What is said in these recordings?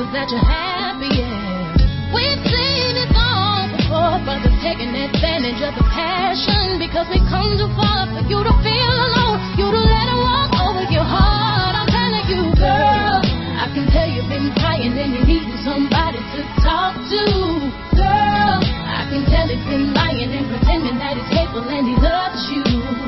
is that you're happy, yeah. We've seen it all before, brothers taking advantage of the passion, because we come too far for you to feel alone, you to let it walk over your heart. I'm telling you, girl, I can tell you've been crying and you're needing somebody to talk to. Girl, I can tell he's been lying and pretending that he's faithful and he loves you.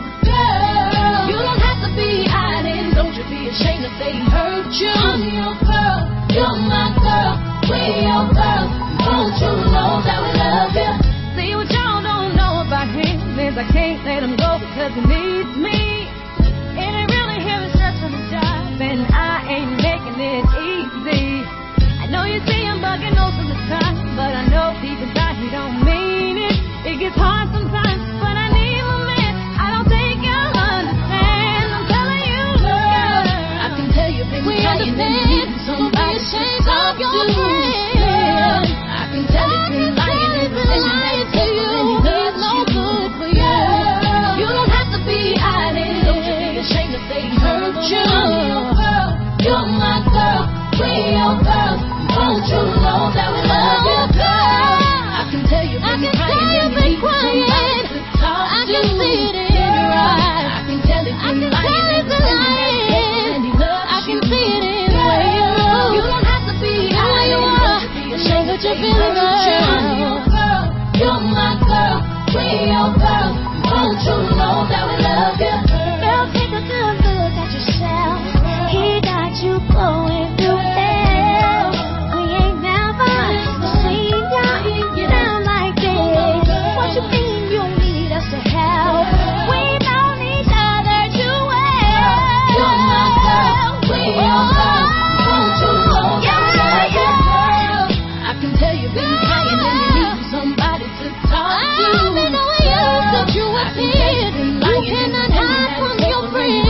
Girl, you don't have to be hiding, don't you be ashamed to say he hurt you. I'm your girl, you're my girl, we're your girl, won't you know that we love you? See, what y'all don't know about him is I can't let him go because he needs me. It ain't really him, it's just for the job, and I ain't making it easy. I know you see him bugging most of the time, but I know deep inside he don't mean it. It gets hard sometimes, but I need my man. I don't think you'll understand. I'm telling you, girl, I can tell you've been crying and you need somebody to talk to. Girl, I can tell he's been lying and pretending that he's faithful and he loves no good for you. You don't have to be hiding, don't you be ashamed to say he hurt you. I'm your girl, you're my girl, we're your girl, won't you know that we love you, girl? I can tell you've been crying and you need somebody to talk to. I can see it in your eyes, I can tell he's been lying and pretending that he's faithful and he loves you. I can see it in the way you look. You don't have to be hiding, don't you be ashamed that you're feeling hurt. I'm your girl, you're my girl, we're your girl, won't you know that we love you? Girl, take a good look at yourself. He got you going through hell. We ain't never seen you down like this. What you mean you need us to help? We know each other too well. You're my girl, we're your girl, won't you know that we love you, girl? I can tell you've been crying and you need somebody to talk to. I've been knowing you since you were here. You cannot hide from your friend.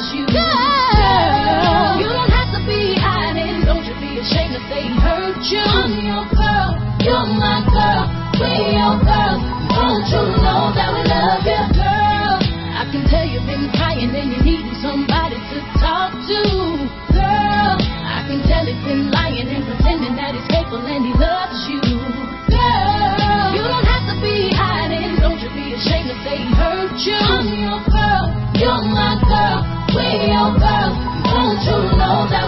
Girl, you don't have to be hiding, don't you be ashamed to say he hurt you. I'm your girl, you're my girl, we're your girl, won't you know that we love you? Girl, I can tell you've been crying and you're needing somebody to talk to. Girl, I can tell he's been lying and pretending that he's faithful and he loves you. Girl, you don't have to be hiding, don't you be ashamed to say he hurt you. I'm your girl, you're my girl, we're your girl, won't you know that